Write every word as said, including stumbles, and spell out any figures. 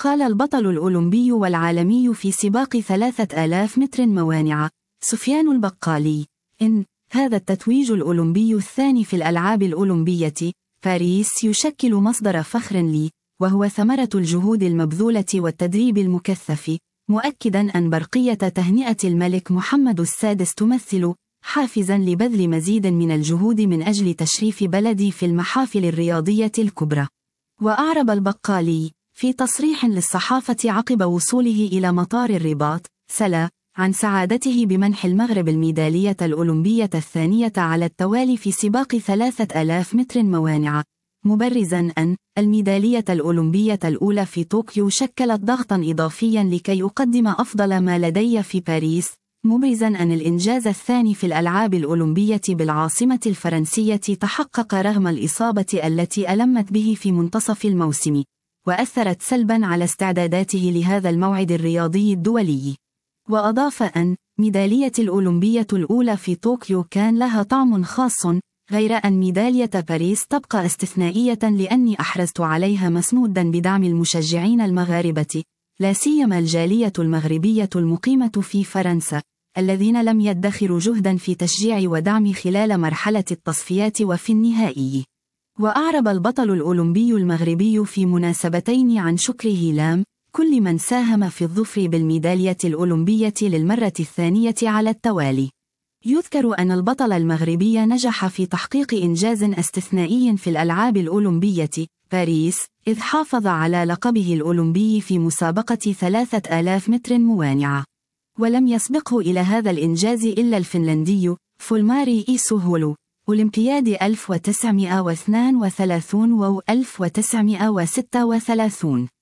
قال البطل الأولمبي والعالمي في سباق ثلاثة آلاف متر موانع سفيان البقالي: إن هذا التتويج الأولمبي الثاني في الألعاب الأولمبية باريس يشكل مصدر فخر لي، وهو ثمرة الجهود المبذولة والتدريب المكثف، مؤكدا أن برقية تهنئة الملك محمد السادس تمثل حافزا لبذل مزيد من الجهود من أجل تشريف بلدي في المحافل الرياضية الكبرى. وأعرب البقالي في تصريح للصحافة عقب وصوله إلى مطار الرباط سلا عن سعادته بمنح المغرب الميدالية الأولمبية الثانية على التوالي في سباق ثلاثة آلاف متر موانع، مبرزا أن الميدالية الأولمبية الأولى في طوكيو شكلت ضغطا إضافيا لكي أقدم أفضل ما لدي في باريس، مبرزا أن الإنجاز الثاني في الألعاب الأولمبية بالعاصمة الفرنسية تحقق رغم الإصابة التي ألمت به في منتصف الموسم، وأثرت سلبا على استعداداته لهذا الموعد الرياضي الدولي. وأضاف أن ميدالية الأولمبية الأولى في طوكيو كان لها طعم خاص، غير أن ميدالية باريس تبقى استثنائية لأني أحرزت عليها مسنودا بدعم المشجعين المغاربة، لا سيما الجالية المغربية المقيمة في فرنسا، الذين لم يدخروا جهدا في تشجيع ودعم خلال مرحلة التصفيات وفي النهائي. وأعرب البطل الأولمبي المغربي في مناسبتين عن شكره لام كل من ساهم في الظفر بالميدالية الأولمبية للمرة الثانية على التوالي. يذكر أن البطل المغربي نجح في تحقيق إنجاز استثنائي في الألعاب الأولمبية باريس، إذ حافظ على لقبه الأولمبي في مسابقة ثلاثة آلاف متر موانع. ولم يسبقه إلى هذا الإنجاز إلا الفنلندي فولماري إيسوهولو، أولمبياد ألف وتسعمائة واثنين وثلاثين و ألف وتسعمائة وستة وثلاثين.